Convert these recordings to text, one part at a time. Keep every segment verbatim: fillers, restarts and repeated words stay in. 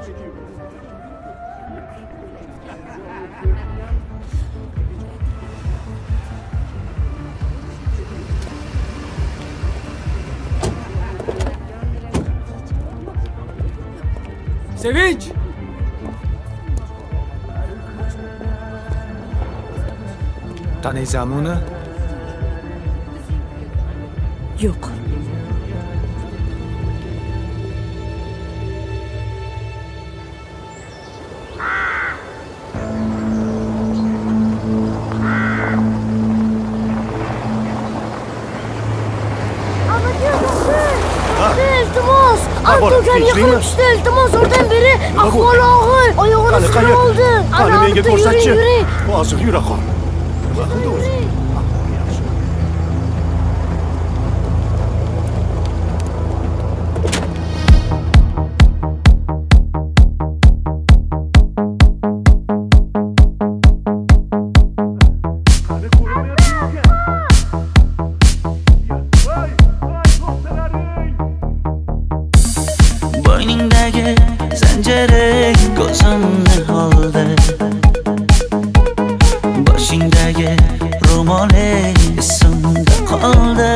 Sevinç! Tanıysan uni? Yo'q. İltimos, Antogan yiqilib tushdi. İltimos, oradan beri ahvoli og'ir. Oyog'ini sinib oldi. Qani menga ko'rsatchi. Hozir yura qol. Nima qildi o'zi? Boyningdagi zanjiring ko'zimni oldi, boshingdagi ro'moling esimda qoldi.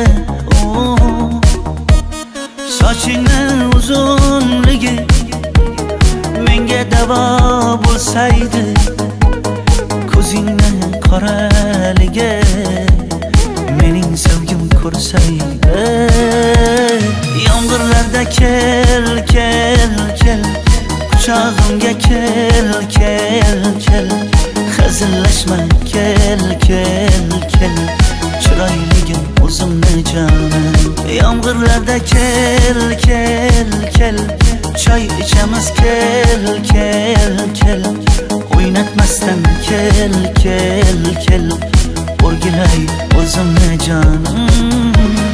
Sochingni uzunligi menga davo bo'lsaydi, ko'zingni qoraligi mening sevgim ko'rsaydi. Yomg'irlarda kel, kel, kel, quchog'imga kel, kel, kel, hazillashma kel, kel, kel, chiroyligim o'zimni jonim. Yomg'irlarda kel, kel, kel, choy ichamiz kel, kel, kel, o'ynatmasdan kel, kel, kel, o'rgilay o'zimni jonim.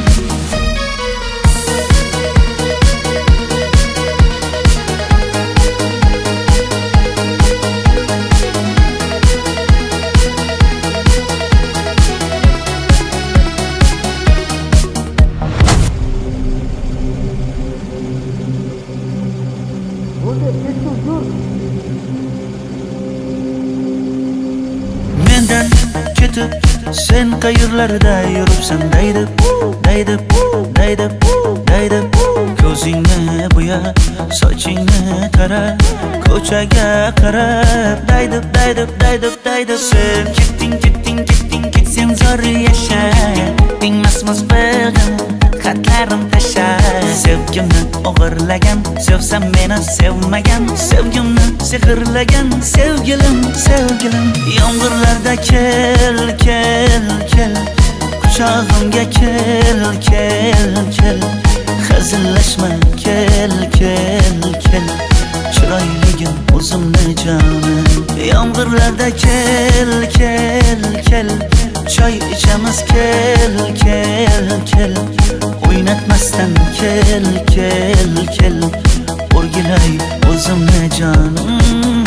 Mendan ketib sen qayerlarda yuribsan deydi, deydi, deydi, deydi. Ko'zingni bo'ya, sochingni tara, ko'chaga qarab deydi, deydi, deydi, deydi. Sen ketding, ketding, ketding, ketsen zo'r yasha, tingmasmiz beg'im xatlarim tasha. Sevgimni o'g'irlagan, sevsam meni sevmagan, sevgimni sehrlagan sevgilim, sevgilim. Yomg'irlarda kel, kel, kel, quchog'imga kel, kel, kel, hazillashma kel, kel, kel, chiroyligim o'zimni jonim. Yomg'irlarda kel, kel, kel, choy ichamiz kel, kel, kel, o'ynatmasdan kel, kel, kel, o'rgilay o'zimni jonim.